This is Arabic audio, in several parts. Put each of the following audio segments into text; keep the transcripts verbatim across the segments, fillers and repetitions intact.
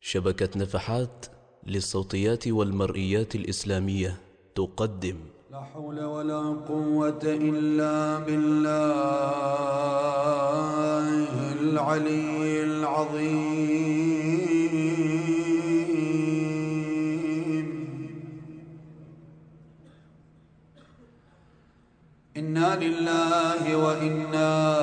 شبكة نفحات للصوتيات والمرئيات الإسلامية تقدم. لا حول ولا قوة إلا بالله العلي العظيم. إنا لله وإنا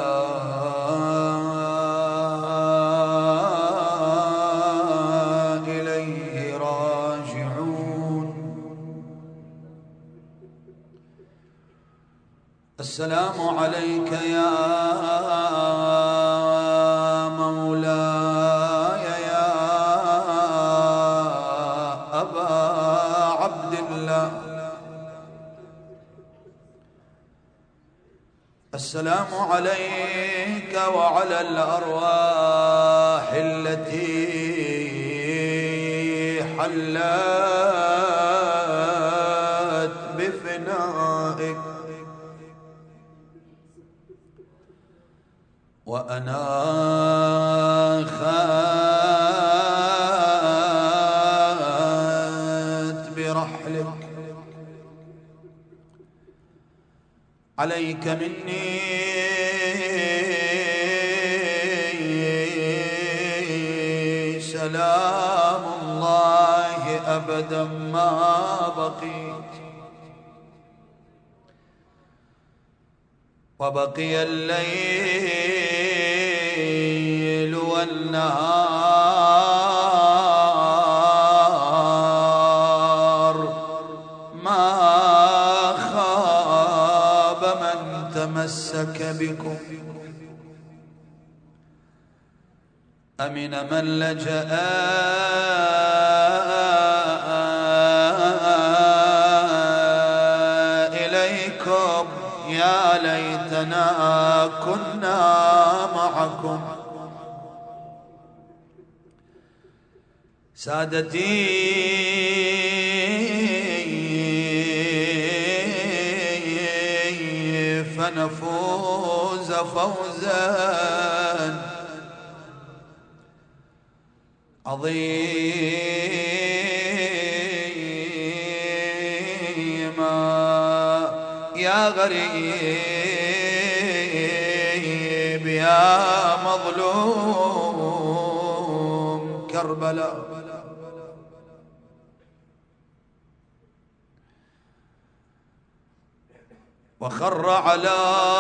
إليه راجعون. السلام عليك يا مولاي يا أبا عبد الله. السلام عليك وعلى الأرواح التي حلت بفنائك، وأناخت برحلك. عليك مني سلام الله أبدا ما بقيت، وبقي الليل والنهار، ما خاب من تمسك بكم. أمن من لجأ إليكم، يا ليتنا كنا معكم. سادتي فنفوز فوزا عظيما. يا غريب يا مظلوم كربلاء، وخر على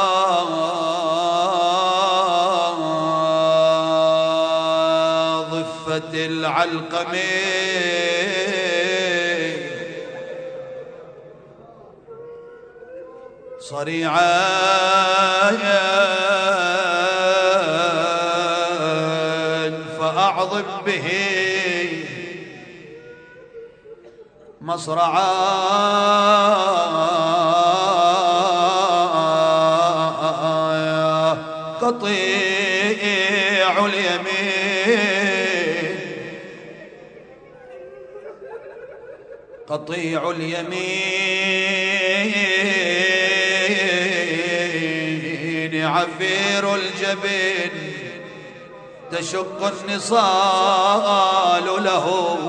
ضفة العلقم صريعا فأعظم به مصرعا. قطيع اليمين قطيع اليمين عفير الجبين، تشق النصال له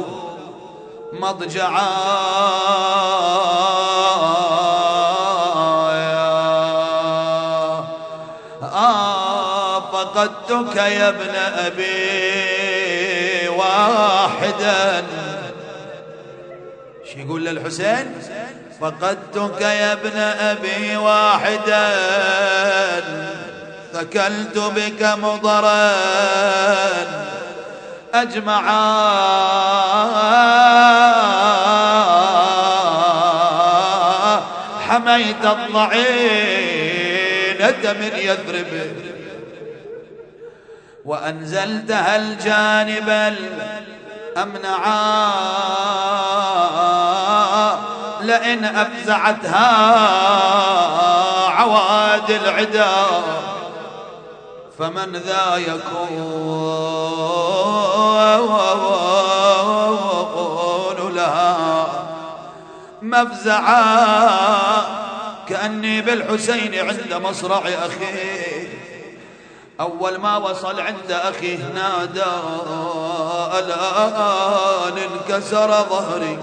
مضجعا. فقدتك يا ابن أبي واحدا. شو يقول للحسين؟ فقدتك يا ابن أبي واحدا، ثكلت بك مضرا أجمعا. حميت الضعينة من يثرب، وأنزلتها الجانب الأمنعا. لئن أفزعتها عواد العدا، فمن ذا يكون لها مفزعا. كأني بالحسين عند مصرع أخيه أول ما وصل عند أخيه نادى الآن انكسر ظهري،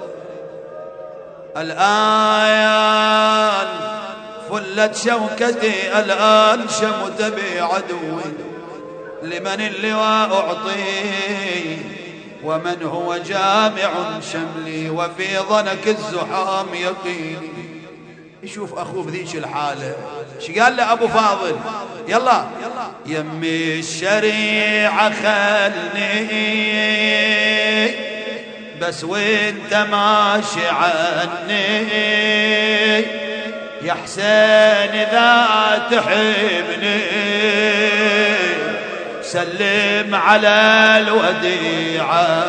الآن فلت شوكتي، الآن شمت بي عدوي، لمن اللواء أعطيه ومن هو جامع شملي وفي ضنك الزحام يقيني. يشوف أخوه بذيك الحالة، شو قال له أبو فاضل؟ يلا يمي الشريعة خلني بس وانت ماشي عني، يا حسين إذا تحبني سلم على الوديعة،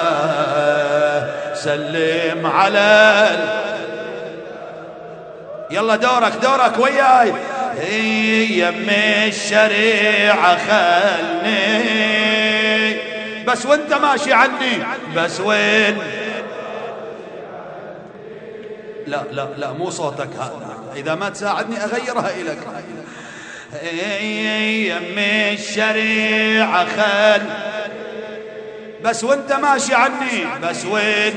سلم على ال... يلا دورك دورك وياي. يمي الشريعة خلني بس وانت ماشي عني، بس وين؟ لا لا لا مو صوتك هذا، إذا ما تساعدني أغيرها إليك. يمي الشريعة خل بس وانت ماشي عني، بس وين؟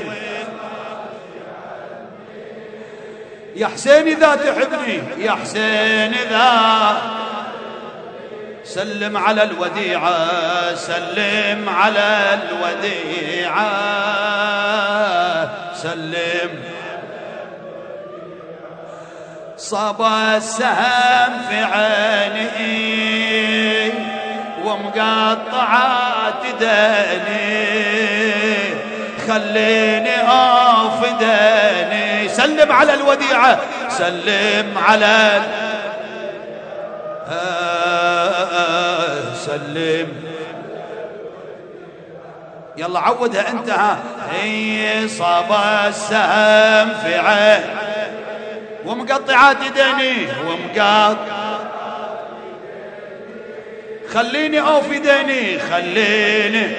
يا حسين إذا تحبني، يا حسين إذا سلم على الوديعة، سلم على الوديعة، سلم. صاب السهم في عيني ومقطعات داني، خليني أوف داني، سلم على الوديعة، سلم على ال... آه سلم. يلا عودها انت ها. هي صاب السهم في عين ومقطعات ديني ومقاط، خليني اوفي ديني، خليني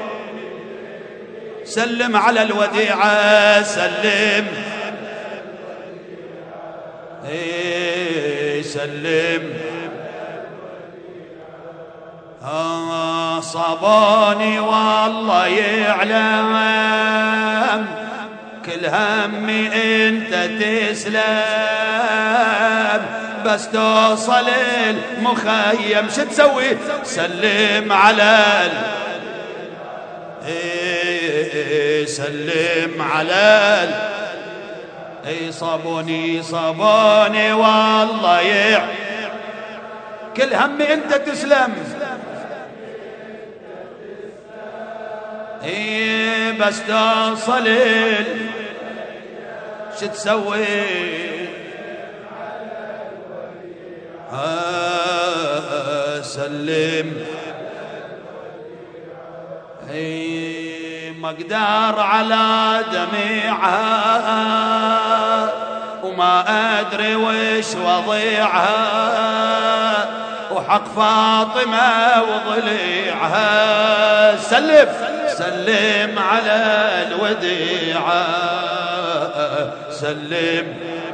سلم على الوديعة، سلم ايه سلم. آه صابوني والله يعلم كل همي انت تسلم، بس توصل المخيم شو تسوي؟ سلم على ال... ايه سلم على ال... اي صابوني صابوني والله يع كل همي انت تسلم، اي بس توصل ال... شو تسوي؟ آه سلم. اي ما اقدر على دميعها وما ادري وش وضيعها، وحق فاطمة وضليعها، سلم سلم على الوديعة، سلم.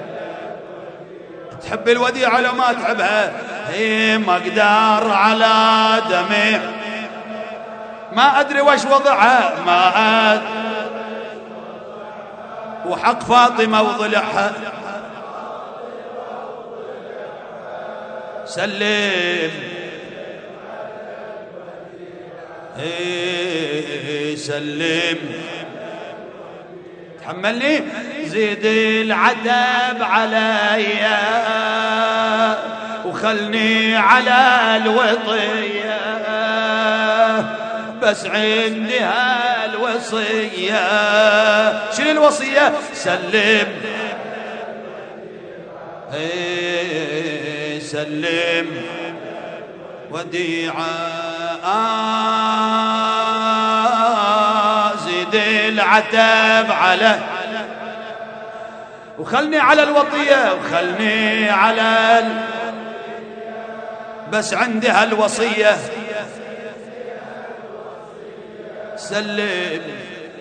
تحب الوديعة لو ما تحبها؟ هي ما اقدر على دمع ما ادري وش وضعها، ما ادري وحق فاطمة وضلعها، سلم ايه سلم. تحملني زيد العتب عليا وخلني على الوطية، بس عندي هالوصية. شنو الوصية؟ سلم ايه سلم وديعة. آه زيد العتب على وخلني على الوطية، وخلني على ال... بس عندي هالوصية، سلم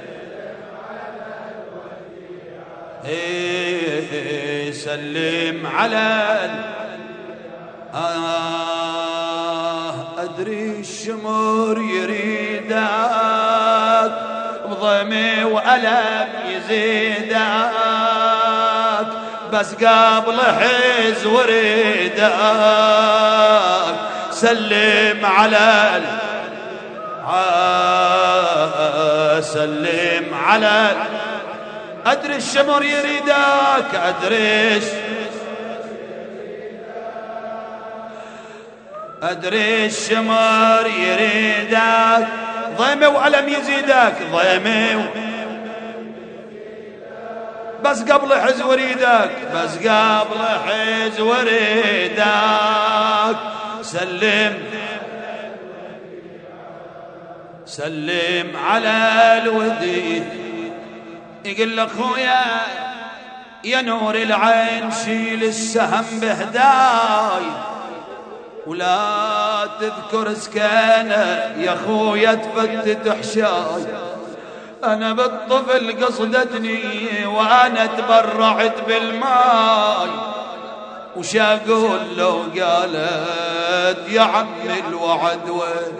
ايه سلم على ال... آه أدري الشمر يريدك بضيمي وألم يزيدك بس قبل حز وريدك سلم على سلم على أدري الشمر يريدك أدري أدري الشمر يريدك ضيمي وألم يزيدك ضيمي بس قبل حز وريدك بس قبل حز وريدك سلم سلم على الودي يقول لك خويا يا نور العين شيل السهم بهداي ولا تذكر سكانه يا خويا تفتت حشاي أنا بالطفل قصدتني وأنا تبرعت بالماي وش أقول لو قالت يا عمي الوعد وين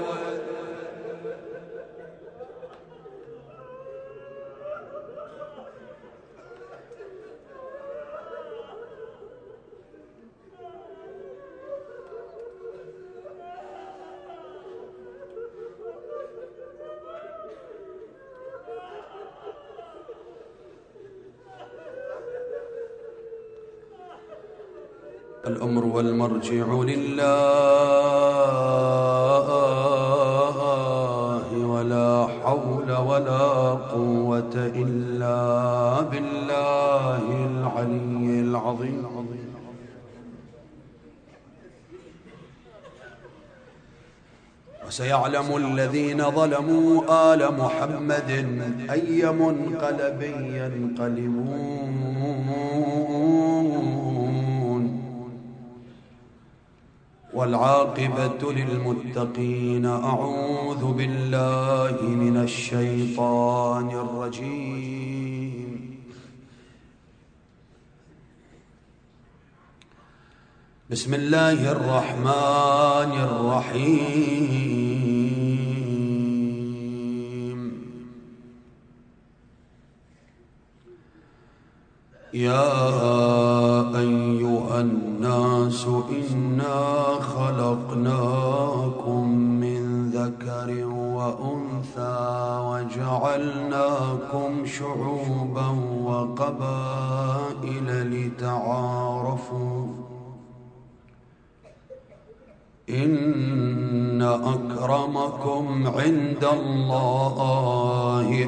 الأمر والمرجع لله ولا حول ولا قوة إلا بالله العلي العظيم وسيعلم الذين ظلموا آل محمد أي منقلب ينقلبون والعاقبة للمتقين أعوذ بالله من الشيطان الرجيم بسم الله الرحمن الرحيم يا أيها الناس إنا خلقناكم من ذكر وأنثى وجعلناكم شعوبا وقبائل لتعارفوا إن أكرمكم عند الله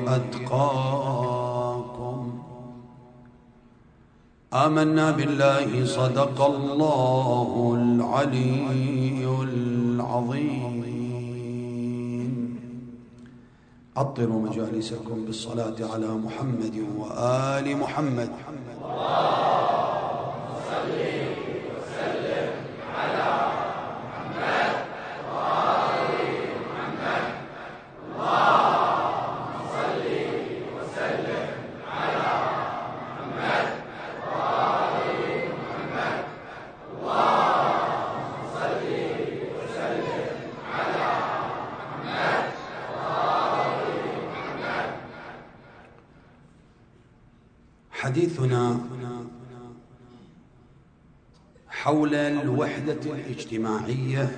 أتقاكم آمنا بالله صدق الله العلي العظيم عطروا مجالسكم بالصلاة على محمد وآل محمد حديثنا حول الوحدة الاجتماعية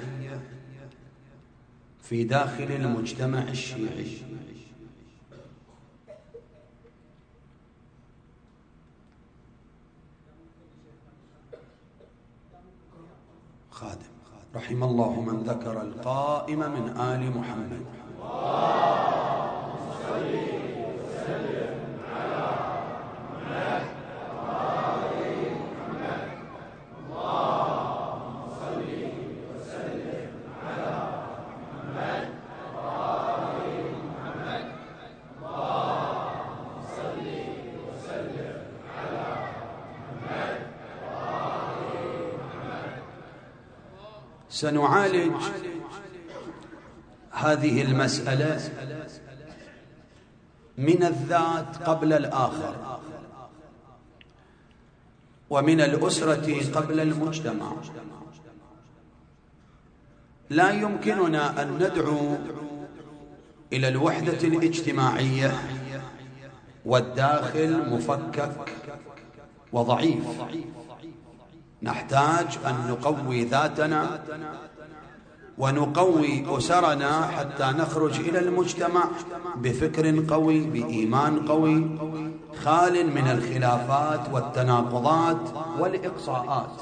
في داخل المجتمع الشيعي. خادم رحم الله من ذكر القائم من آل محمد. سنعالج هذه المسألة من الذات قبل الآخر، ومن الأسرة قبل المجتمع، لا يمكننا أن ندعو إلى الوحدة الاجتماعية والداخل مفكك وضعيف. نحتاج أن نقوي ذاتنا ونقوي أسرنا حتى نخرج إلى المجتمع بفكر قوي، بإيمان قوي، خال من الخلافات والتناقضات والإقصاءات.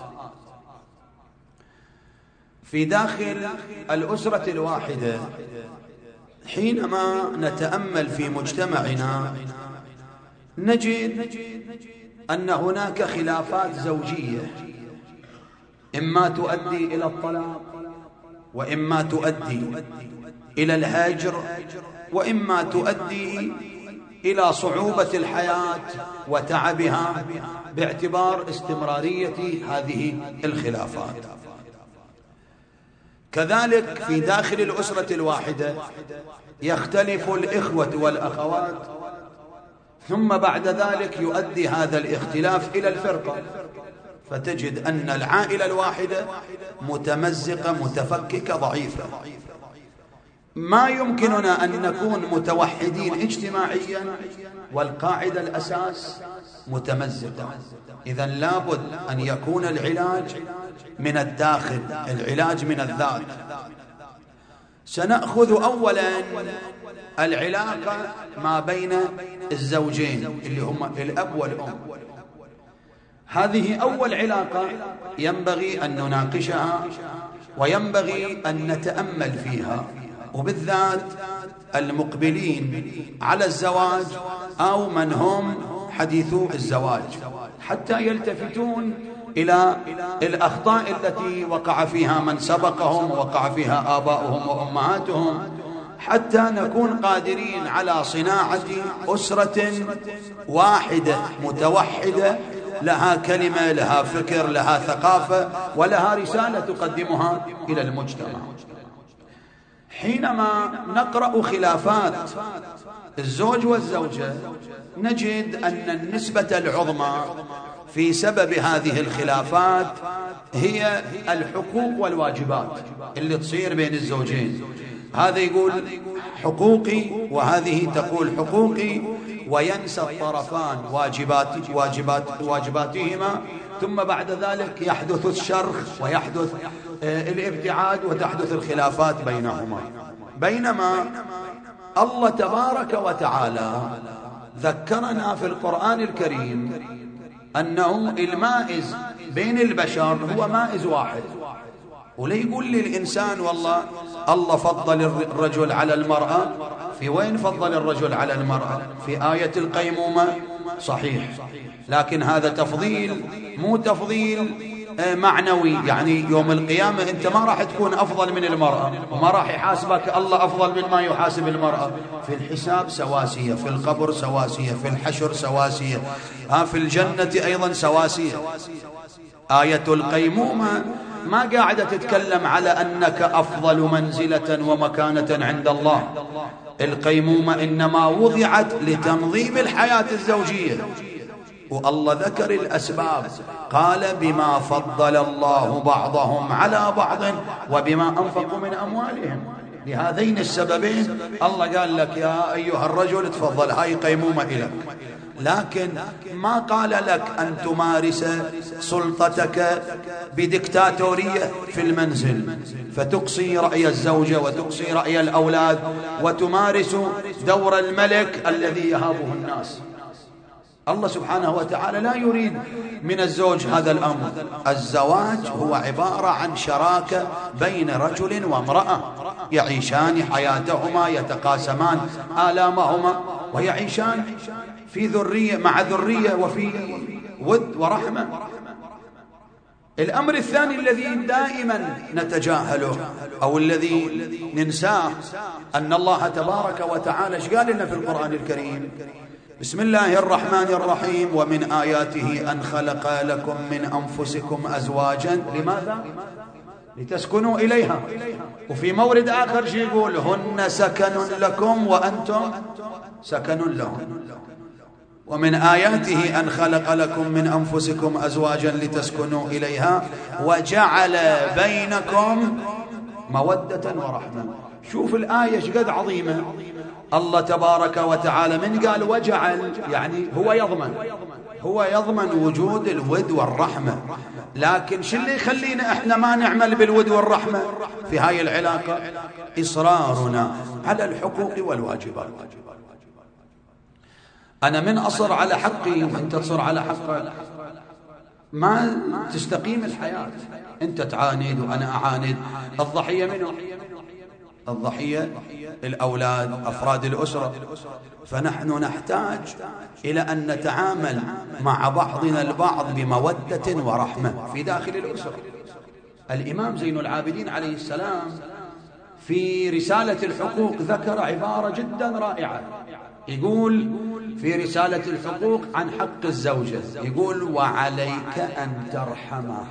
في داخل الأسرة الواحدة حينما نتأمل في مجتمعنا نجد أن هناك خلافات زوجية إما تؤدي إلى الطلاق، وإما تؤدي إلى الهجر، وإما تؤدي إلى صعوبة الحياة وتعبها باعتبار استمرارية هذه الخلافات. كذلك في داخل الأسرة الواحدة يختلف الإخوة والأخوات، ثم بعد ذلك يؤدي هذا الاختلاف إلى الفرقة، فتجد أن العائلة الواحدة متمزقة متفككة ضعيفة. ما يمكننا أن نكون متوحدين اجتماعيا والقاعدة الأساس متمزقة. إذن لابد أن يكون العلاج من الداخل، العلاج من الذات. سنأخذ أولا العلاقة ما بين الزوجين اللي هم الأب والأم. هذه أول علاقة ينبغي أن نناقشها وينبغي أن نتأمل فيها، وبالذات المقبلين على الزواج أو من هم حديثو الزواج، حتى يلتفتون إلى الأخطاء التي وقع فيها من سبقهم ووقع فيها آباؤهم وأمهاتهم، حتى نكون قادرين على صناعة أسرة واحدة متوحدة لها كلمة، لها فكر، لها ثقافة، ولها رسالة تقدمها إلى المجتمع. حينما نقرأ خلافات الزوج والزوجة نجد أن النسبة العظمى في سبب هذه الخلافات هي الحقوق والواجبات اللي تصير بين الزوجين. هذا يقول حقوقي وهذه تقول حقوقي، وينسى الطرفان واجبات واجبات واجباتهما، ثم بعد ذلك يحدث الشرخ ويحدث الابتعاد وتحدث الخلافات بينهما. بينما الله تبارك وتعالى ذكرنا في القرآن الكريم أنه المائز بين البشر هو مائز واحد، وليقول للإنسان والله الله فضل الرجل على المرأة. في وين فضل الرجل على المرأة؟ في آية القيمومة، صحيح، لكن هذا تفضيل مو تفضيل معنوي. يعني يوم القيامة أنت ما راح تكون أفضل من المرأة، وما راح يحاسبك الله أفضل مما يحاسب المرأة. في الحساب سواسية، في القبر سواسية، في الحشر سواسية، في الجنة أيضا سواسية. آية القيمومة ما قاعدة تتكلم على أنك أفضل منزلة ومكانة عند الله. القيمومة إنما وضعت لتنظيم الحياة الزوجية، والله ذكر الأسباب، قال بما فضل الله بعضهم على بعض وبما أنفقوا من أموالهم. لهذين السببين الله قال لك يا أيها الرجل تفضل، هاي قيمومة إليك، لكن ما قال لك أن تمارس سلطتك بديكتاتورية في المنزل، فتقصي رأي الزوجة وتقصي رأي الأولاد وتمارس دور الملك الذي يهابه الناس. الله سبحانه وتعالى لا يريد من الزوج هذا الأمر. الزواج هو عبارة عن شراكة بين رجل وامرأة، يعيشان حياتهما، يتقاسمان آلامهما، ويعيشان في ذرية مع ذرية وفي ود ورحمة. الأمر الثاني الذي دائما نتجاهله أو الذي ننساه أن الله تبارك وتعالى ايش قال لنا في القرآن الكريم؟ بسم الله الرحمن الرحيم: ومن آياته أن خلق لكم من أنفسكم أزواجا. لماذا؟ لتسكنوا إليها. وفي مورد آخر شيء يقول هن سكن لكم وأنتم سكن لهم. ومن آياته أن خلق لكم من أنفسكم أزواجا لتسكنوا إليها وجعل بينكم مودة ورحمة. شوف الآية شقد عظيمة. الله تبارك وتعالى من قال وجعل يعني هو يضمن هو يضمن وجود الود والرحمة، لكن شو اللي يخلينا احنا ما نعمل بالود والرحمة في هاي العلاقة؟ إصرارنا على الحقوق والواجبات. أنا من أصر على حقي وأنت تصر على حقك ما تستقيم الحياة. أنت تعاند وأنا أعاند. الضحية منه؟ الضحية الأولاد، أفراد الأسرة. فنحن نحتاج إلى أن نتعامل مع بعضنا البعض بمودة ورحمة في داخل الأسرة. الإمام زين العابدين عليه السلام في رسالة الحقوق ذكر عبارة جدا رائعة. يقول في رسالة الحقوق عن حق الزوجة، يقول وعليك أن ترحمها.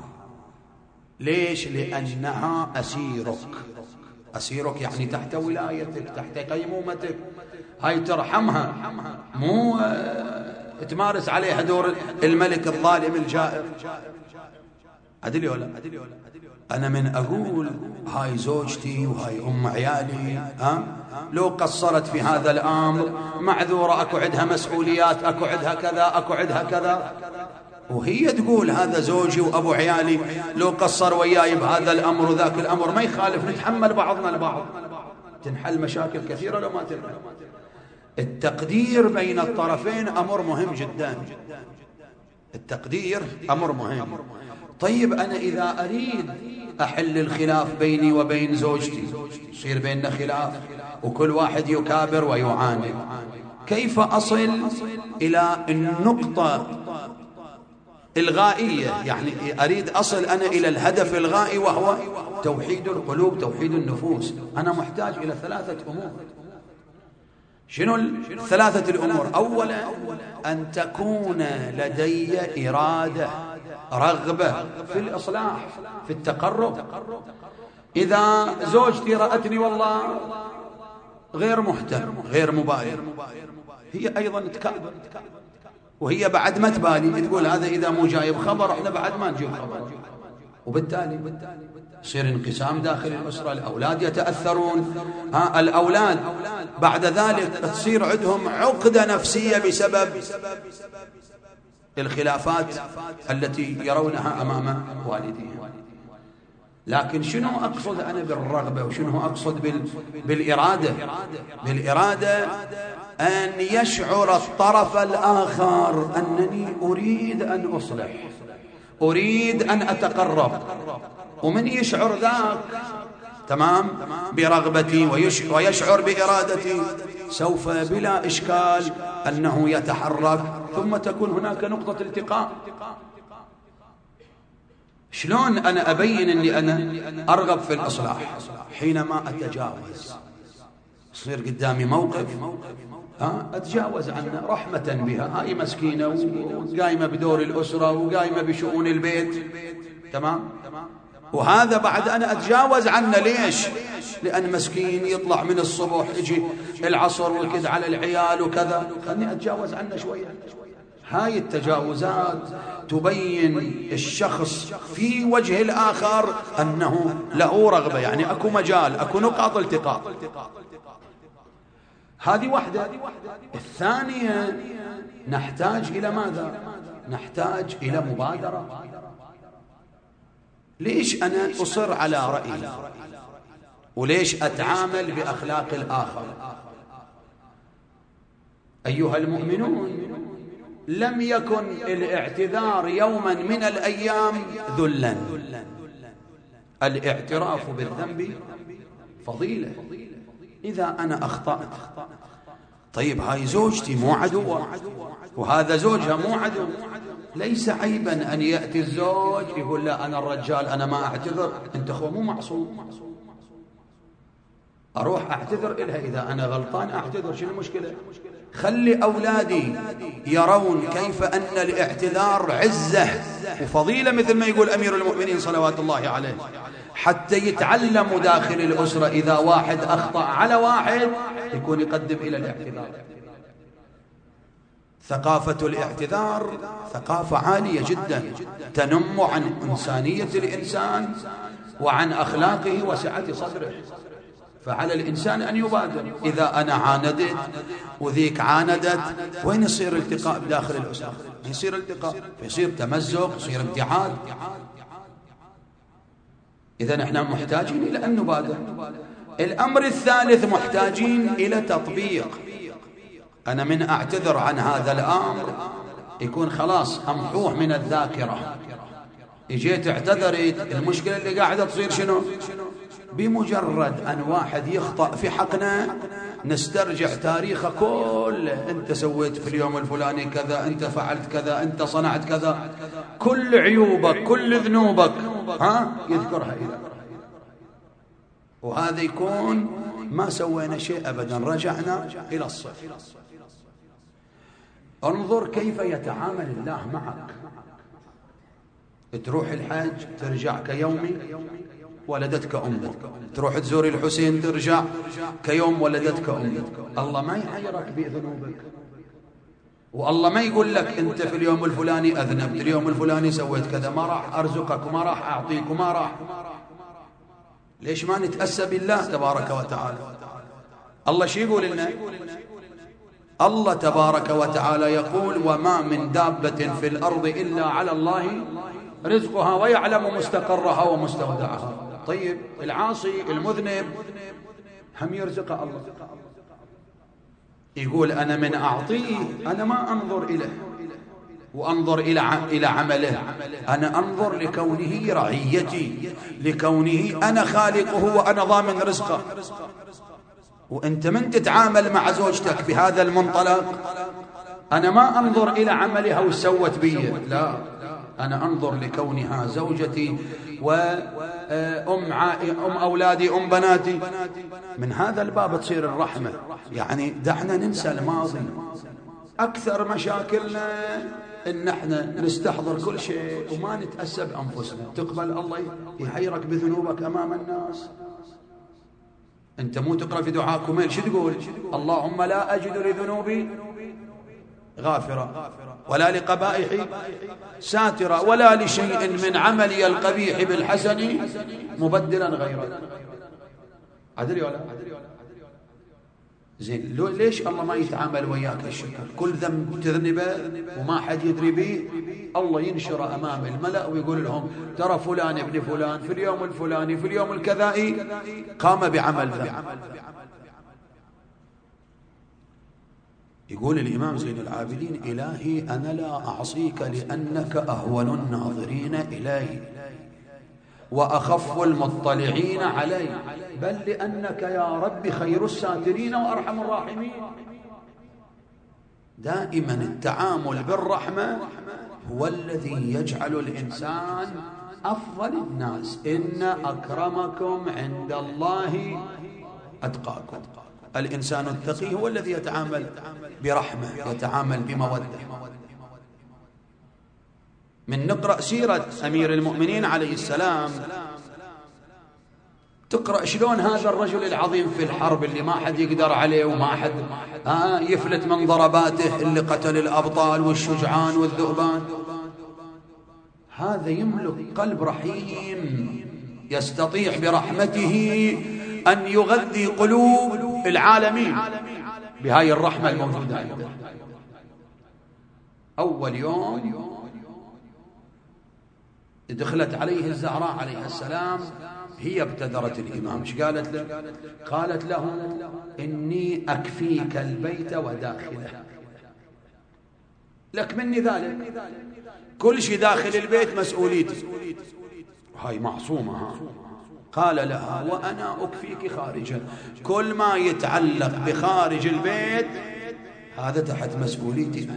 ليش؟ لأنها أسيرك. أسيرك يعني تحت ولايتك، تحت قيمومتك. هاي ترحمها، مو تمارس عليها دور الملك الظالم الجائر. أدري ولا أنا من أقول هاي زوجتي وهاي أم عيالي، ها لو قصرت في هذا الأمر معذورة، أكو عندها مسؤوليات، أكو عندها كذا، أكو عندها كذا، وهي تقول هذا زوجي وأبو عيالي لو قصر وياي بهذا الأمر وذاك الأمر ما يخالف، نتحمل بعضنا البعض، تنحل مشاكل كثيرة لو ما تنحل. التقدير بين الطرفين أمر مهم جدا. التقدير أمر مهم. طيب أنا إذا أريد أحل الخلاف بيني وبين زوجتي، يصير بيننا خلاف وكل واحد يكابر ويعاند، كيف أصل إلى النقطة الغائية؟ يعني أريد أصل أنا إلى الهدف الغائي وهو توحيد القلوب، توحيد النفوس. أنا محتاج إلى ثلاثة أمور. شنو الثلاثة الأمور؟ أولا أن تكون لدي إرادة، رغبة في الإصلاح، في التقرب. إذا زوجتي رأتني والله غير مهتم، غير مبالي، هي أيضا تكابر، وهي بعد ما تبالي تقول هذا إذا مو جايب خبر احنا بعد ما نجيب خبر، وبالتالي يصير انقسام داخل الأسرة. الأولاد يتأثرون، ها الأولاد بعد ذلك تصير عندهم عقدة نفسية بسبب الخلافات التي يرونها أمام والديهم. لكن شنو أقصد أنا بالرغبة وشنو أقصد بال... بالإرادة؟ بالإرادة أن يشعر الطرف الآخر أنني أريد أن أصلح، أريد أن أتقرب، ومن يشعر ذاك تمام برغبتي ويشعر بإرادتي سوف بلا إشكال أنه يتحرك، ثم تكون هناك نقطة التقاء. شلون أنا أبين أني أنا أرغب في الإصلاح؟ حينما أتجاوز، يصير قدامي موقف أتجاوز عنه رحمة بها، هاي مسكينة وقايمة بدور الأسرة وقايمة بشؤون البيت، تمام، وهذا بعد أنا أتجاوز عنه. ليش؟ لأن مسكين يطلع من الصبح يجي العصر ويكد على العيال وكذا، خلني أتجاوز عنه شوية. هاي التجاوزات تبين الشخص في وجه الآخر أنه له رغبة، يعني أكو مجال، أكو نقاط التقاء. هذه واحدة. الثانية نحتاج إلى ماذا؟ نحتاج إلى مبادرة. ليش أنا أصر على رأيي؟ وليش أتعامل بأخلاق الآخر؟ أيها المؤمنون، لم يكن الاعتذار يوما من الأيام ذلا. الاعتراف بالذنب فضيلة. إذا أنا أخطأت، طيب هاي زوجتي مو عدوة وهذا زوجها مو عدو، ليس عيبا أن يأتي الزوج يقول لا أنا الرجال أنا ما أعتذر، أنت أخوه مو معصوم، أروح أعتذر إلها، إذا أنا غلطان أعتذر، شنو المشكلة؟ خلي أولادي يرون كيف أن الاعتذار عزة وفضيلة، مثل ما يقول أمير المؤمنين صلوات الله عليه، حتى يتعلموا داخل الأسرة إذا واحد أخطأ على واحد يكون يقدم إلى الاعتذار. ثقافة الاعتذار ثقافة عالية جدا، تنم عن إنسانية الإنسان، وعن أخلاقه وسعة صدره. فعلى الإنسان أن يبادر. إذا أنا عاندت وذيك عاندت، وين يصير التقاء بداخل الأسرة؟ يصير التقاء، يصير تمزق، يصير ابتعاد. إذا نحن محتاجين إلى أن نبادر. الأمر الثالث، محتاجين إلى تطبيق. أنا من أعتذر عن هذا الأمر يكون خلاص أمحوه من الذاكرة. إجيت اعتذرت، المشكلة اللي قاعدة تصير شنو؟ بمجرد أن واحد يخطأ في حقنا نسترجع تاريخه كله. أنت سويت في اليوم الفلاني كذا، أنت فعلت كذا، أنت صنعت كذا، كل عيوبك كل ذنوبك ها يذكرها إلى. وهذا يكون ما سوينا شيء أبدا، رجعنا إلى الصفر. انظر كيف يتعامل الله معك. تروح الحج ترجع كيوم ولدتك أمك، تروح تزور الحسين ترجع كيوم ولدتك أمك. الله ما يحيرك بذنوبك، والله ما يقول لك أنت في اليوم الفلاني أذنبت، اليوم الفلاني سويت كذا، ما راح أرزقك وما راح أعطيك وما راح. ليش ما نتأسى بالله تبارك وتعالى؟ الله شو يقول لنا؟ الله تبارك وتعالى يقول: وما من دابة في الأرض إلا على الله رزقها ويعلم مستقرها ومستودعها. طيب العاصي المذنب هم يرزق الله. يقول: أنا من أعطيه أنا ما أنظر إليه وأنظر إلى إلى عمله، أنا أنظر لكونه رعيتي، لكونه أنا خالقه وأنا ضامن رزقه. وأنت من تتعامل مع زوجتك بهذا المنطلق، أنا ما أنظر إلى عملها وش سوت بي، لا، أنا أنظر لكونها زوجتي وأم أم أولادي أم بناتي. من هذا الباب تصير الرحمة. يعني دعنا ننسى الماضي. أكثر مشاكلنا إن احنا نستحضر كل شيء وما نتأسى بأنفسنا. تقبل الله يحيرك بذنوبك أمام الناس. أنت مو تقرأ في دعاء كميل شو تقول؟ اللهم لا أجد لذنوبي غافرة ولا لقبائحي ساترة ولا لشيء من عملي القبيح بالحسن مبدلا غيره. عدل ولا زين؟ ليش الله ما يتعامل وياك الشكر؟ كل ذنب تذنبه وما حد يدري به، الله ينشر أمام الملأ ويقول لهم: ترى فلان ابن فلان في اليوم الفلاني في اليوم الكذائي قام بعمل ذا. يقول الإمام زين العابدين: إلهي أنا لا أعصيك لأنك أهون الناظرين إلي وأخف المطلعين علي، بل لأنك يا رب خير الساترين وأرحم الراحمين. دائما التعامل بالرحمة هو الذي يجعل الإنسان أفضل الناس. إن أكرمكم عند الله أتقاكم. الإنسان التقي هو الذي يتعامل برحمة، يتعامل بمودة. من نقرأ سيرة أمير المؤمنين عليه السلام تقرأ شلون هذا الرجل العظيم في الحرب اللي ما حد يقدر عليه وما حد آه يفلت من ضرباته، اللي قتل الأبطال والشجعان والذؤبان. هذا يملك قلب رحيم يستطيع برحمته أن يغذي قلوب العالمين بهاي الرحمة الموجودة عنده. أول يوم دخلت عليه الزهراء عليه السلام، هي ابتدرت الإمام. ايش قالت له؟ قالت له: إني أكفيك البيت وداخله، لك مني ذلك، كل شيء داخل البيت مسؤوليتي، هاي معصومة. ها. قال لها: وأنا أكفيك خارجا، كل ما يتعلق بخارج البيت هذا تحت مسؤوليتي.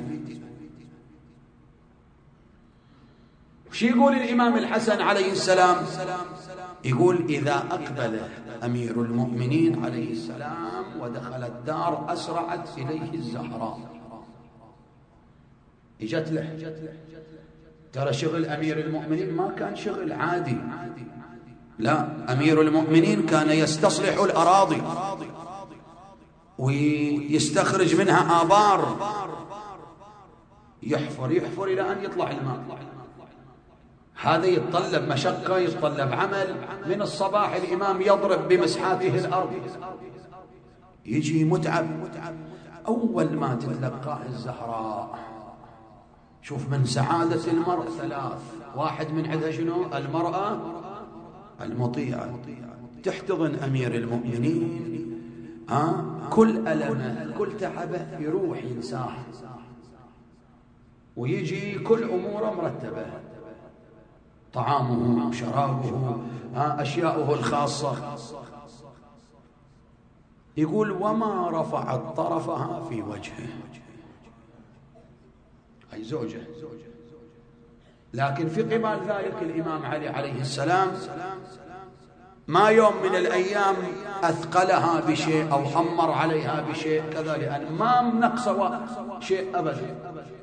وش يقول الإمام الحسن عليه السلام؟ يقول: إذا أقبل أمير المؤمنين عليه السلام ودخل الدار أسرعت إليه الزهراء. إجت له. ترى شغل أمير المؤمنين ما كان شغل عادي، لا، أمير المؤمنين كان يستصلح الأراضي ويستخرج منها آبار، يحفر يحفر إلى أن يطلع الماء. هذا يتطلب مشقة، يتطلب عمل. من الصباح الإمام يضرب بمسحاته الأرض، يجي متعب. أول ما تتلقاه الزهراء، شوف من سعادة المرء ثلاث: واحد من عندها شنو؟ المرأة المطيعة، تحتضن أمير المؤمنين، ها كل ألمه كل تعبه يروح ينساه، ويجي كل أموره مرتبة، طعامه وشرابه، ها أشياؤه الخاصة. يقول: وما رفعت طرفها في وجهه، أي زوجة. لكن في قبال ذلك الإمام علي عليه السلام ما يوم من الأيام أثقلها بشيء أو أمر عليها بشيء كذا، لأن ما نقص شيء أبدا.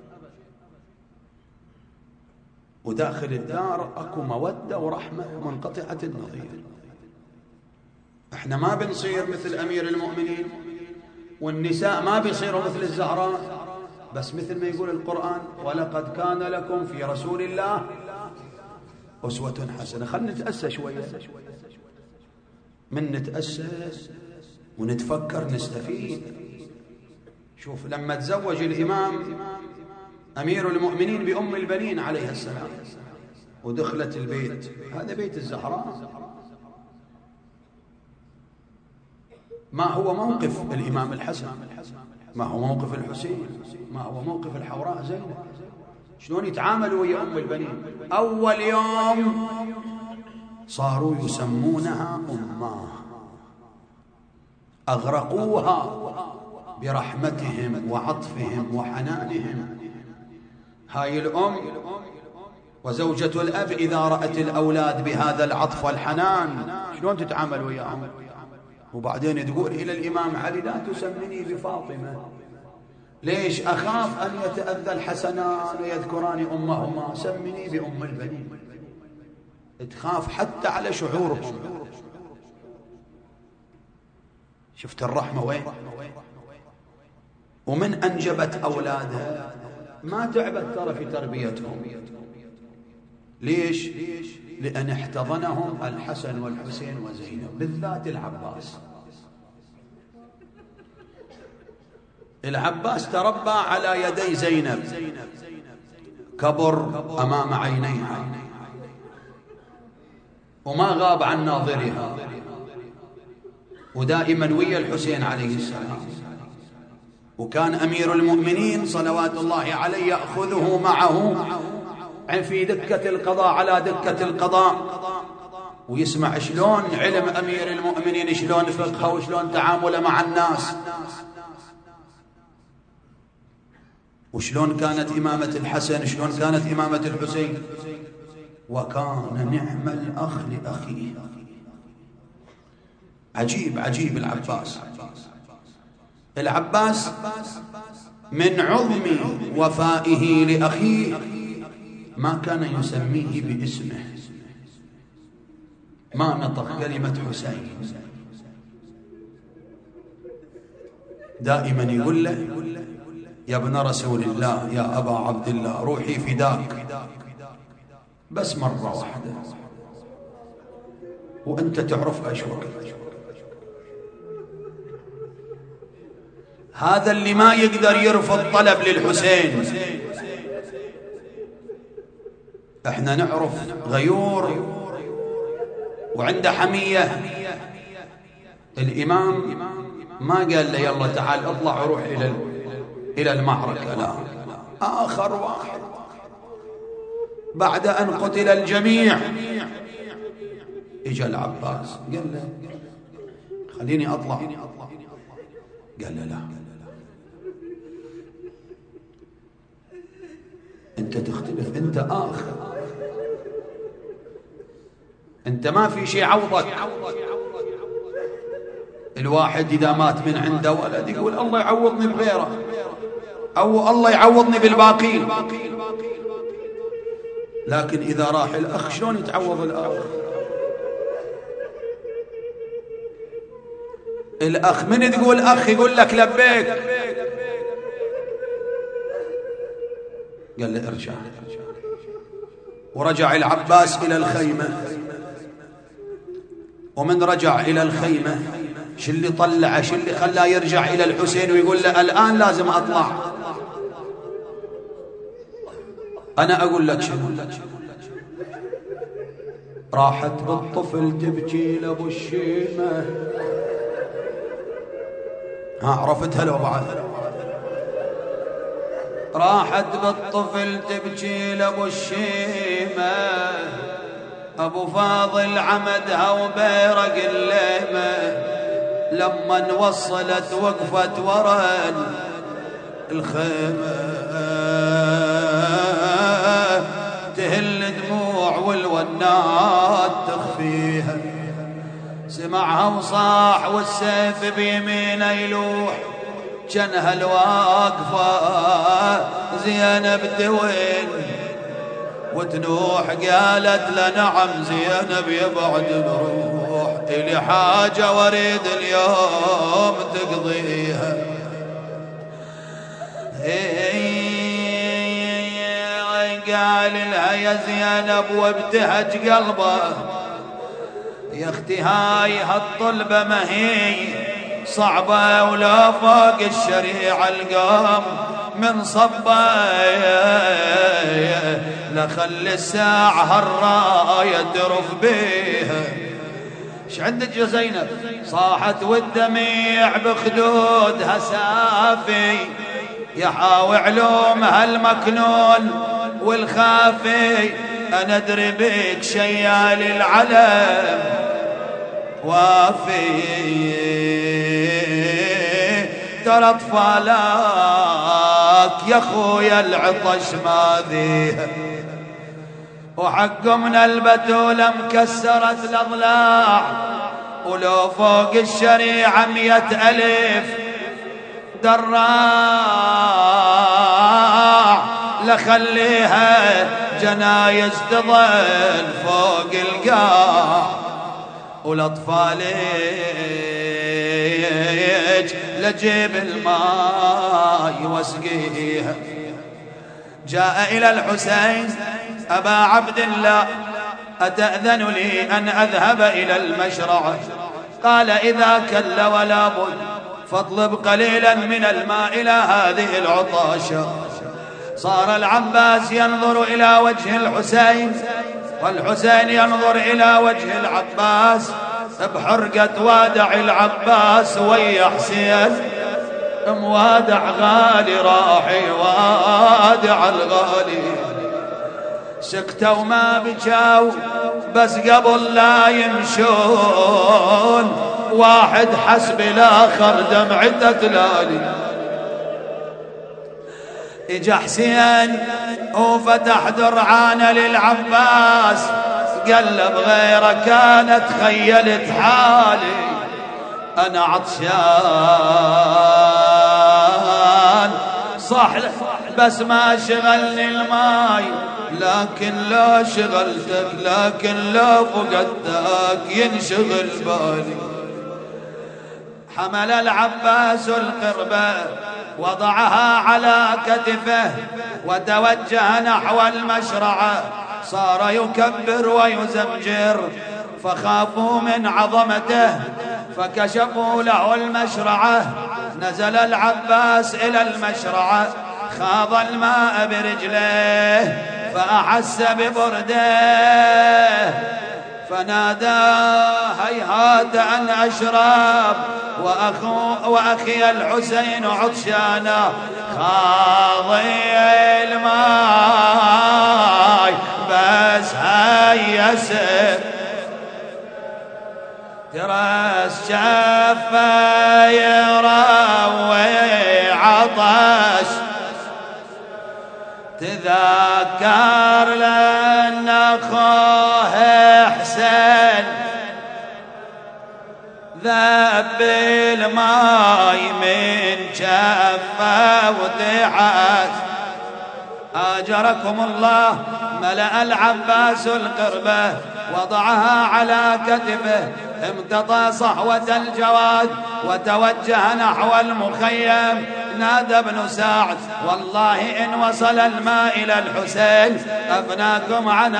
وداخل الدار أكو مودة ورحمة منقطعة النظير. احنا ما بنصير مثل أمير المؤمنين، والنساء ما بيصيروا مثل الزهراء، بس مثل ما يقول القرآن: ولقد كان لكم في رسول الله أسوة حسنة. خلنا نتأسى شوية، من نتأسى ونتفكر نستفيد. شوف لما تزوج الإمام أمير المؤمنين بأم البنين عليه السلام ودخلت البيت، هذا بيت الزهراء، ما هو موقف الإمام الحسن؟ ما هو موقف الحسين؟ ما هو موقف الحوراء زينب؟ شلون يتعاملوا ويا أم البنين؟ أول يوم صاروا يسمونها أماه، أغرقوها برحمتهم وعطفهم وحنانهم. هاي الأم وزوجة الأب إذا رأت الأولاد بهذا العطف والحنان شلون تتعامل وياهم؟ وبعدين تقول إلى الإمام علي: لا تسمني بفاطمة، ليش؟ أخاف أن يتأذى الحسنان ويذكران أمهما، سمني بأم البنين. تخاف حتى على شعورهم. شفت الرحمة وين؟ ومن أنجبت أولادها ما تعبت ترى في تربيتهم. ليش؟ لأن احتضنهم الحسن والحسين وزينب، بالذات العباس. العباس تربى على يدي زينب، كبر أمام عينيها وما غاب عن ناظرها، ودائما ويا الحسين عليه السلام. وكان أمير المؤمنين صلوات الله عليه يأخذه معه في دكة القضاء، على دكة القضاء، ويسمع شلون علم أمير المؤمنين، شلون فقهه وشلون تعامله مع الناس، وشلون كانت إمامة الحسن، شلون كانت إمامة الحسين. وكان نعم الأخ لأخيه. عجيب عجيب العباس. العباس من عظم وفائه لأخيه ما كان يسميه باسمه، ما نطق كلمة حسين، دائما يقول له: يا ابن رسول الله، يا أبا عبد الله، روحي فداك. بس مرة واحدة وأنت تعرف إيش وقت. هذا اللي ما يقدر يرفض طلب للحسين. احنا نعرف غيور وعنده حمية. الإمام ما قال له: يلا تعال اطلع وروح إلى إلى المعركة، لا، آخر واحد بعد أن قتل الجميع إجا العباس قال له: خليني أطلع. قال له: لا، أنت تختلف، أنت آخر، أنت ما في شيء عوضك. الواحد إذا مات من عنده ولد يقول: الله يعوضني بغيره، أو الله يعوضني بالباقين. لكن إذا راح الأخ شلون يتعوض الأخ؟ الأخ من تقول أخ يقول لك لبيك. قال له: ارجع. ورجع العباس إلى الخيمة. ومن رجع إلى الخيمة شو اللي طلعه، شو اللي خلاه يرجع إلى الحسين ويقول له الآن لازم أطلع؟ أنا أقول لك شنو. راحت بالطفل تبكي لأبو الشيمة. ها عرفتها لو بعد؟ راحت بالطفل تبكي لأبو الشيمة، أبو فاضل عمدها وبيرق الليمة، لما وصلت وقفت ورا الخيمة تهل دموع والونات تخفيها. سمعها وصاح والسيف بيمينه يلوح، جنها الواقفة زينب توين وتنوح. قالت له نعم زينب يبعد نروح، إلي حاجة واريد اليوم تقضيها. قال لها يا زينب وابتهج قلبه، يا اختي هاي هالطلبة ما هي صعبة، ولا فوق الشريعة القام من صبة، لخلي الساعة هالراية ترف بيها. ايش عندك يا زينب؟ صاحت والدميع بخدودها سافي، يحاوي علوم هالمكنون والخافي، أنا أدري بك شيال العلم وافي، ترى أطفالك يا خويا العطش ماذيها، وحق من البتولة مكسرت الأضلاع، ولو فوق الشريعة مية ألف دراع، لخليها جنايز تظل فوق القاع، والأطفاليج لجيب الماء واسقيها. جاء إلى الحسين أبا عبد الله أتأذن لي أن أذهب إلى المشرعة؟ قال إذا كل ولا بد فاطلب قليلا من الماء إلى هذه العطاشة. صار العباس ينظر إلى وجه الحسين، والحسين ينظر إلى وجه العباس، بحرقة وادع العباس ويا حسين، موادع غالي راحي وادع الغالي. سكتوا ما بجاو بس قبل لا يمشون، واحد حسب الآخر دمعته تلالي. اجا حسين وفتح درعانه للعباس، قلب غيره كانت خيلت حالي، انا عطشان صح بس ما شغلني الماي، لكن لا شغلتك لكن لا فقدتك ينشغل بالي. حمل العباس القربة وضعها على كتفه وتوجه نحو المشرعة، صار يكبر ويزمجر، فخافوا من عظمته فكشفوا له المشرعة. نزل العباس إلى المشرعة، خاض الماء برجليه فأحس ببرده، فنادى هيهات أن أشرب وأخو وأخي الحسين عطشانا، خاضي الماي بس هيسر، ترس شفه يروي عطش، تذكر لأن أخوه حسين ذب الماي من شفه وتعس. آجركم الله. ملأ العباس القربة وضعها على كتفه، امتطى صحوة الجواد وتوجه نحو المخيم، نادى ابن سعد والله إن وصل الماء إلى الحسين أفناكم عن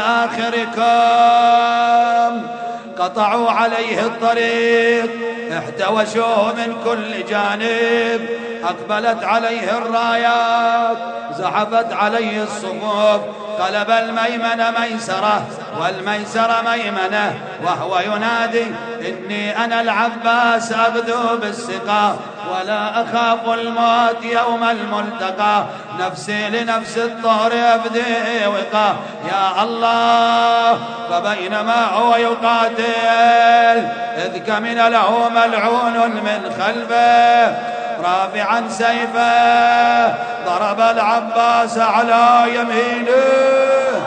آخركم. قطعوا عليه الطريق احتوشوه من كل جانب، أقبلت عليه الرايات زحفت عليه الصفوف، قلب الميمنة ميسرة والميسرة ميمنة وهو ينادي إني أنا العباس أبدو بالسقا ولا أخاف الموت يوم الملتقى، نفسي لنفس الطهر أفدي وقاه يا الله. فبينما هو يقاتل إذ كمن له ملعون من خلفه رافعا سيفه ضرب العباس على يمينه،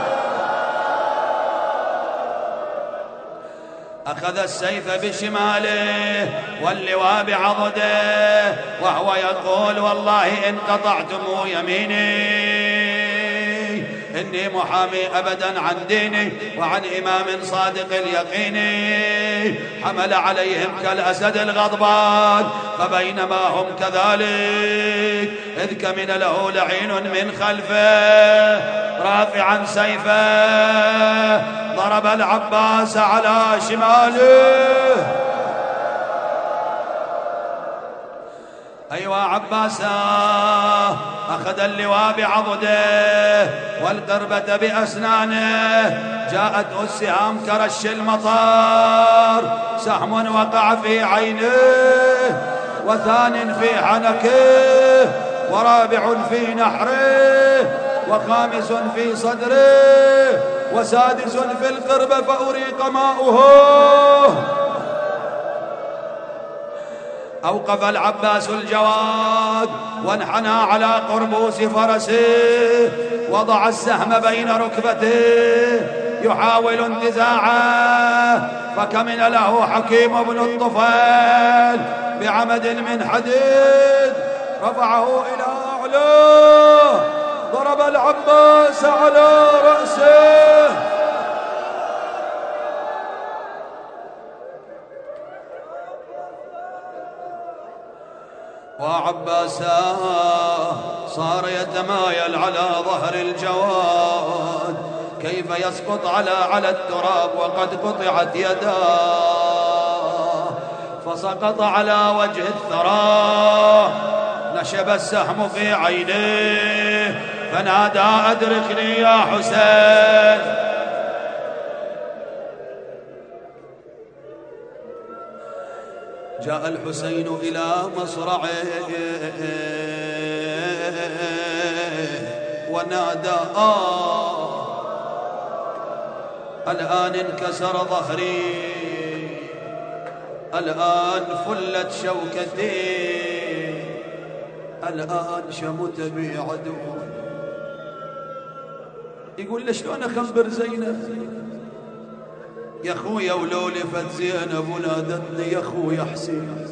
أخذ السيف بشماله واللواء بعضده وهو يقول والله إن قطعتم يميني إني محامي أبدا عن ديني وعن إمام صادق اليقين. حمل عليهم كالأسد الغضبان، فبينما هم كذلك إذ كمن له لعين من خلفه رافعا سيفه ضرب العباس على شماله. أيوة عباسا أخذ اللواء بعضده والقربة بأسنانه، جاءته السهام كرش المطار، سهم وقع في عينه وثان في حنكه ورابع في نحره وخامس في صدره وسادس في القربة فأريق ماؤه. أوقف العباس الجواد وانحنى على قربوس فرسه، وضع السهم بين ركبته يحاول انتزاعه، فكمن له حكيم بن الطفيل بعمد من حديد رفعه إلى أعلاه، ضرب العباس على رأسه. وعباسا صار يتمايل على ظهر الجواد، كيف يسقط على على التراب وقد قطعت يداه، فسقط على وجه الثرى، نشب السهم في عينيه فنادى أدركني يا حسين. جاء الحسين إلى مصرعه ونادى آه الآن انكسر ظهري، الآن فلت شوكتي، الآن شمت بي عدو. يقول له شلون أخبر زينب يا خويا ولو لفت زينب ونادتني يا خويا حسين،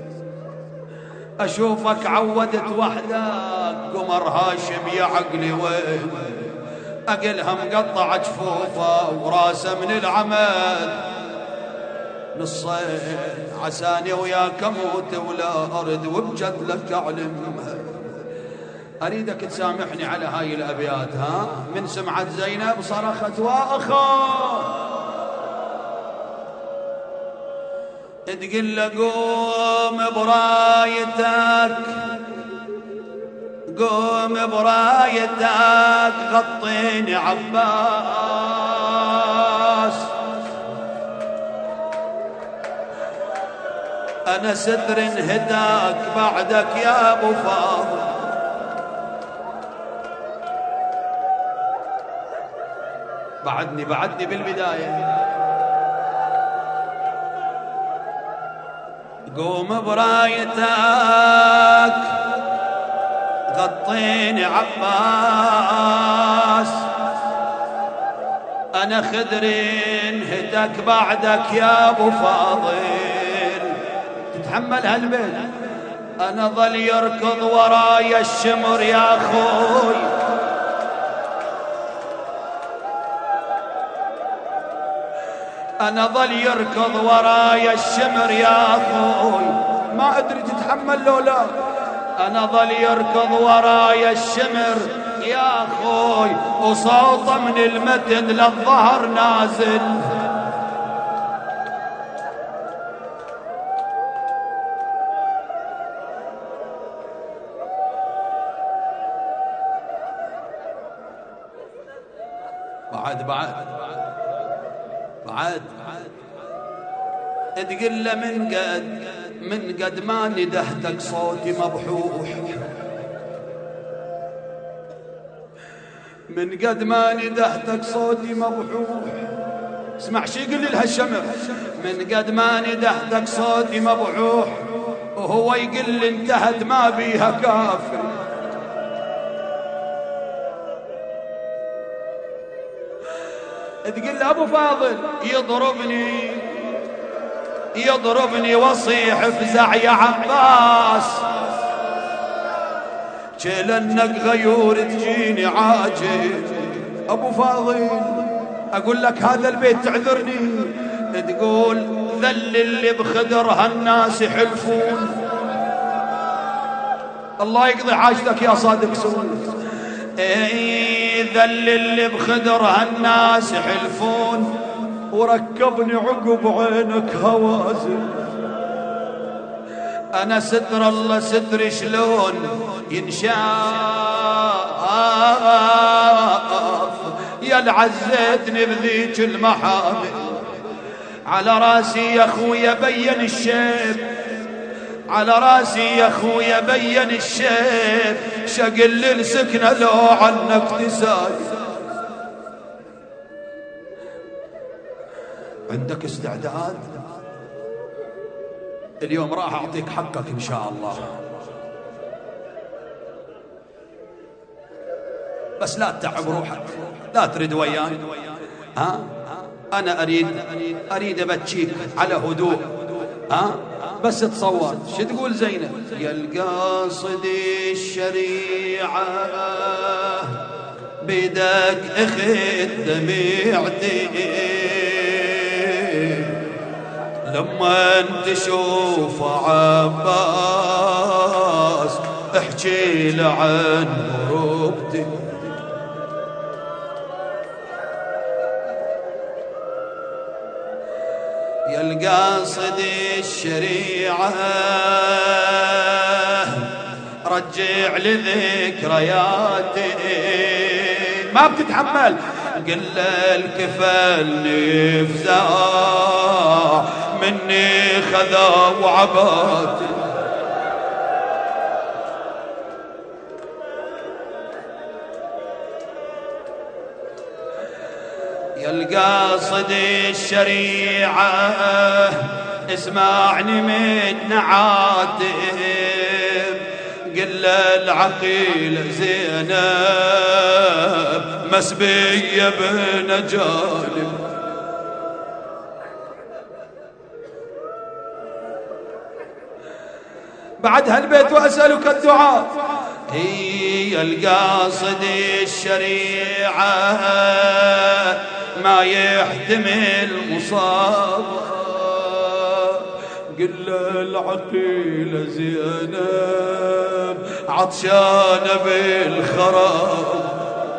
أشوفك عودت وحدك قمر هاشم يا عقلي وين، أقلها مقطع جفوفه وراسه من العمد نصين، عساني وياك اموت ولا أرد وبجد لك أعلمها. أريدك تسامحني على هاي الأبيات. ها من سمعت زينب صرخت وأخا تقول له قوم برايتك قوم برايتك غطيني عباس، أنا ستر هداك بعدك يا أبو فاضل. بعدني بعدني بالبداية. قوم برايتك غطيني عباس، أنا خدرين هدك بعدك يا أبو فاضل. تتحمل هالبيت. أنا ظل يركض ورايا الشمر يا أخوي، أنا ظل يركض ورايا الشمر يا أخوي، ما أدري تتحمل لو لا. أنا ظل يركض ورايا الشمر يا أخوي وصوته من المتن للظهر نازل. بعد بعد بعد تقول له من قد من قد ما ندهتك صوتي مبحوح، من قد ما ندهتك صوتي مبحوح. اسمع شي يقول لي لهالشمر، من قد ما ندهتك صوتي مبحوح، وهو يقول لي انتهت ما بيها كافر. تقول له ابو فاضل يضربني يضربني واصيح افزع يا عباس، جلنك غيور تجيني عاجل. ابو فاضل اقول لك هذا البيت تعذرني، تقول ذل اللي بخدر هالناس يحلفون. الله يقضي حاجتك يا صادق سول. اي ذل اللي بخدر هالناس يحلفون، وركبني عقب عينك هوازن. انا ستر الله ستري شلون ينشاف، يا العزتني بذيك المحامل. على راسي يا خويا بين الشيب، على راسي يا خويا بين الشيب. شقل السكنة لو عنك تسايب. عندك استعداد؟ اليوم راح أعطيك حقك إن شاء الله، بس لا تتعب روحك، لا ترد وياي. ها أنا أريد أريد أبتشيك على هدوء. ها بس تصور شو تقول زينب؟ يا القاصد الشريعة بدك اخذ دميعتي، لما تشوف عباس احكي له عن غربتي. يا القاصد الشريعة رجع لذكرياتي، ما بتتحمل قل الكفل نفزع مني خذا وعباتي. يا القاصد الشريعة اسمعني متنعاتب، قل العقيل زينب مسبية بنجالب. بعد هالبيت وأسألك الدعاء. هي القاصد الشريعة ما يحتمل مصاب، قل العقيلة زينب عطشانة بالخراب.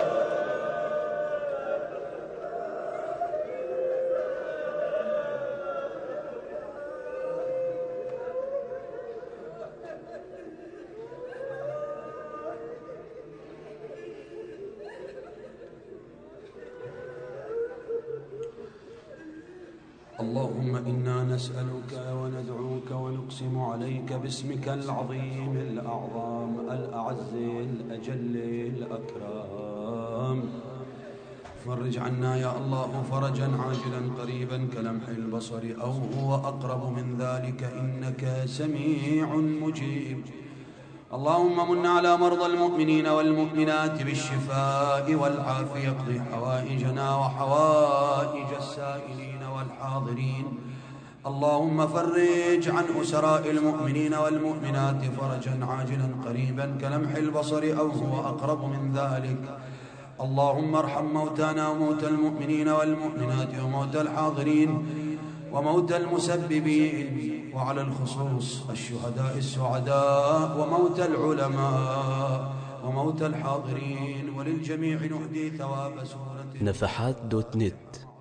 اللهم إنا نسألك وندعوك ونقسم عليك باسمك العظيم الأعظم الأعز الأجل الأكرم. فرج عنا يا الله فرجا عاجلا قريبا كلمح البصر أو هو أقرب من ذلك إنك سميع مجيب. اللهم من على مرضى المؤمنين والمؤمنات بالشفاء والعافية، اقضي حوائجنا وحوائج السائلين والحاضرين. اللهم فرج عن أسراء المؤمنين والمؤمنات فرجا عاجلا قريبا كلمح البصر أو هو أقرب من ذلك. اللهم ارحم موتانا وموتى المؤمنين والمؤمنات وموتى الحاضرين وموتى المسببين وعلى الخصوص الشهداء السعداء وموتى العلماء وموتى الحاضرين، وللجميع نهدي ثواب سورة نفحات دوت نت.